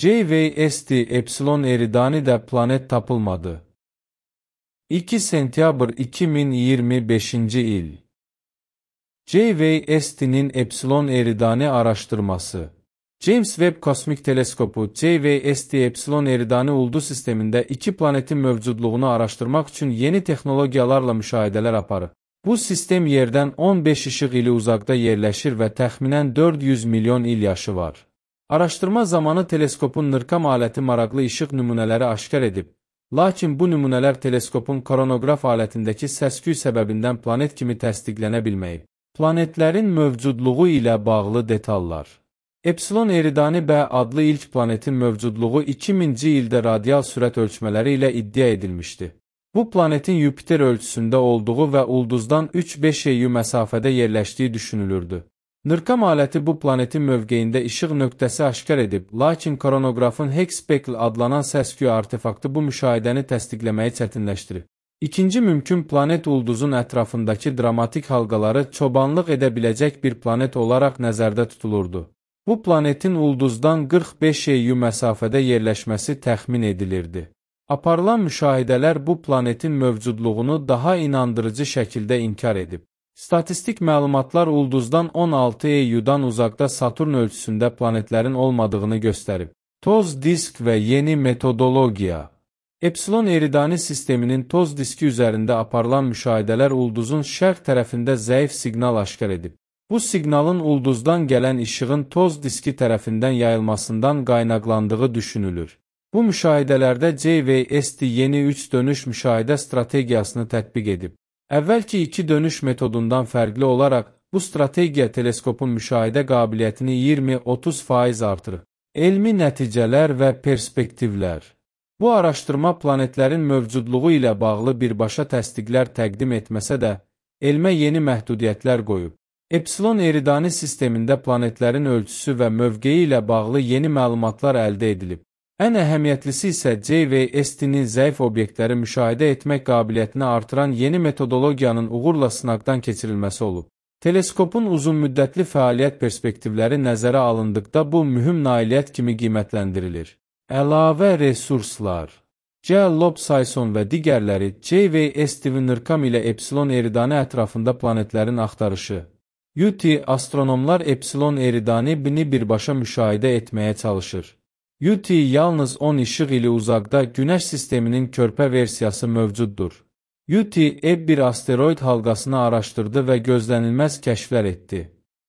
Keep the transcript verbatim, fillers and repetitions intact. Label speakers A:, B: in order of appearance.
A: J V S T Epsilon Eridani'de planet tapılmadı. iki sentyabr iki min iyirmi beşinci il. J V S T'nin Epsilon Eridani araştırması. James Webb Kosmik Teleskopu J V S T Epsilon Eridani ulduz sistemində iki planetin mövcudluğunu araşdırmaq üçün yeni texnologiyalarla müşahidələr aparır. Bu sistem yerdən on beş işıq ili uzaqda yerləşir və təxminən dörd yüz milyon il yaşı var. Araşdırma zamanı teleskopun NIRCam aləti maraqlı işıq nümunələri aşkar edib, lakin bu nümunələr teleskopun koronoqraf alətindəki səs-küy səbəbindən planet kimi təsdiqlənə bilməyib. Planetlərin mövcudluğu ilə bağlı detallar. Epsilon Eridani B adlı ilk planetin mövcudluğu iki minci ildə radial sürət ölçmələri ilə iddia edilmişdi. Bu planetin Yupiter ölçüsündə olduğu və ulduzdan üç beş E U məsafədə yerləşdiyi düşünülürdü. NIRCam aləti bu planetin mövqeyində işıq nöqtəsi aşkar edib, lakin koronoqrafın Higgs-Speckle adlanan səs-küy artefaktı bu müşahidəni təsdiqləməyi çətinləşdirib. İkinci mümkün planet ulduzun ətrafındakı dramatik halqaları çobanlıq edə biləcək bir planet olaraq nəzərdə tutulurdu. Bu planetin ulduzdan qırx beş E U məsafədə yerləşməsi təxmin edilirdi. Aparılan müşahidələr bu planetin mövcudluğunu daha inandırıcı şəkildə inkar edib. Statistik məlumatlar ulduzdan on altı E U-dan uzaqda Saturn ölçüsündə planetlərin olmadığını göstərib. Toz disk və yeni metodologiya. Epsilon Eridani sisteminin toz diski üzərində aparılan müşahidələr ulduzun şərq tərəfində zəif siqnal aşkar edib. Bu siqnalın ulduzdan gələn işığın toz diski tərəfindən yayılmasından qaynaqlandığı düşünülür. Bu müşahidələrdə J V S T yeni üç dönüş müşahidə strategiyasını tətbiq edib. Əvvəlki iki dönüş metodundan fərqli olaraq, bu strategiya teleskopun müşahidə qabiliyyətini iyirmi otuz faiz artırır. Elmi nəticələr və perspektivlər. Bu araşdırma planetlərin mövcudluğu ilə bağlı birbaşa təsdiqlər təqdim etməsə də, elmə yeni məhdudiyyətlər qoyub. Epsilon Eridani sistemində planetlərin ölçüsü və mövqeyi ilə bağlı yeni məlumatlar əldə edilib. Ən əhəmiyyətlisi isə J V S T'nin zəif obyektləri müşahidə etmək qabiliyyətini artıran yeni metodologiyanın uğurla sınaqdan keçirilməsi olub. Teleskopun uzunmüddətli fəaliyyət perspektivləri nəzərə alındıqda bu mühüm nailiyyət kimi qiymətləndirilir. Əlavə resurslar. J. Lobsayson və digərləri J V S T NIRCam ilə Epsilon Eridani ətrafında planetlərin axtarışı. U T astronomlar Epsilon Eridani-ni birbaşa müşahidə etməyə çalışır. U T yalnız on işıq ili uzaqda Günəş sisteminin körpə versiyası mövcuddur. U T E B bir asteroid halqasını araşdırdı və gözlənilməz kəşflər etdi.